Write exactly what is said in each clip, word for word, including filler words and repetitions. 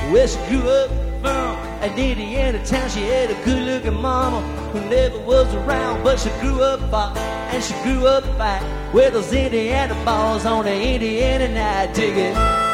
Well, she grew up from an Indiana town. She had a good-looking mama who never was around, but she grew up far and she grew up fat with those Indiana balls on the Indiana night. Dig it.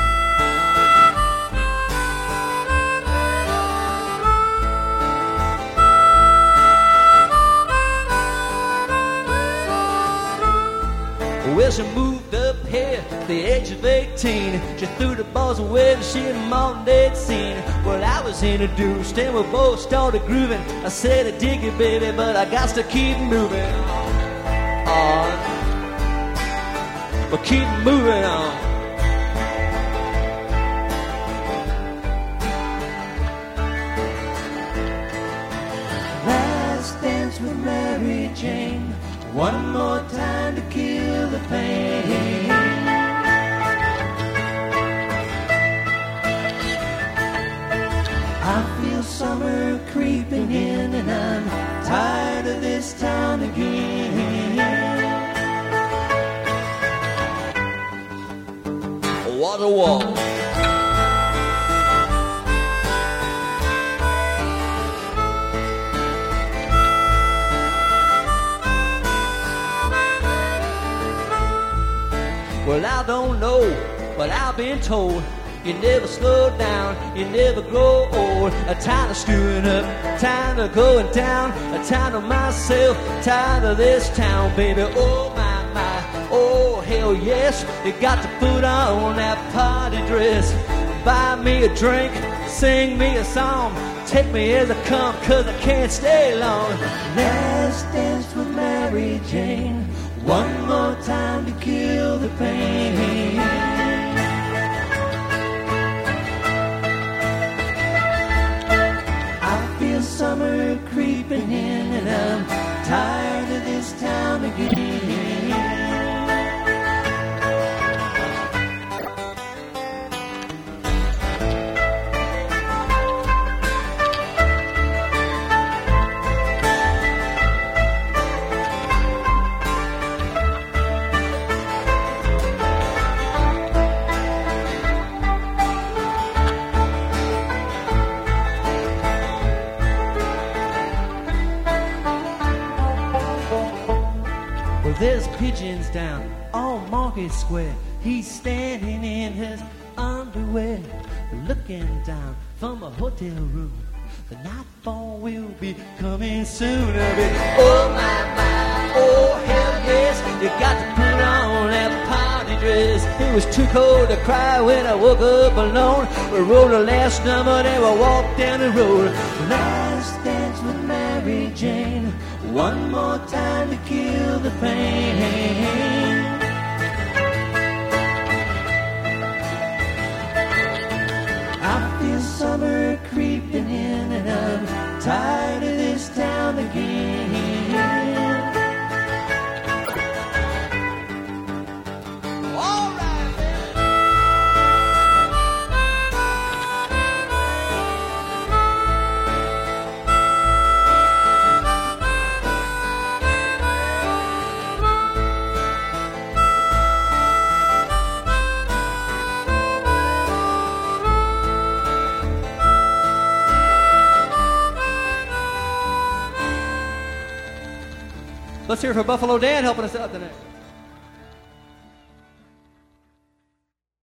Well, she moved up here at the age of eighteen. She threw the balls away and she and mom they'd seen. Well, I was introduced and we both started grooving. I said, I dig it, baby, but I got to keep moving on. But keep moving on. Last dance with Mary Jane. One more time to kill the pain. I feel summer creeping in and I'm tired of this town again. What a wall. Well, I don't know, but I've been told you never slow down, you never grow old. A time of screwing up, time of going down, a time of myself, tired of this town, baby. Oh my, my, oh hell yes. You got to put on that party dress, buy me a drink, sing me a song, take me as I come, cause I can't stay long. Last dance with Mary Jane. One more time to kill the pain. I feel summer creeping in and I'm tired of this town again. Well, there's pigeons down on Market Square. He's standing in his underwear, looking down from a hotel room. The nightfall will be coming soon. Oh my, my, oh hell yes. You got to put on that party dress. It was too cold to cry when I woke up alone. We wrote the last number, then we walked down the road. Last dance with Mary Jane. One more time to kill the pain. I feel summer creeping in and I'm tired of this town again. All right, man. Let's hear it for Buffalo Dan helping us out tonight.